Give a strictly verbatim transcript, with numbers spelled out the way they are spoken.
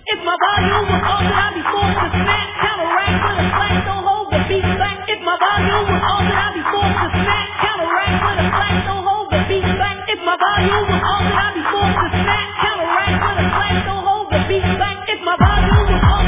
If my volume was altered, I'd be forced to snap, counteract with a flash, don't hold the beat back. If my volume was altered, I'd be forced to snap, counteract with a flash, don't hold the beat back. If my volume was altered, I'd be forced to snap, counteract with a flash, don't hold the beat back. If my volume was altered.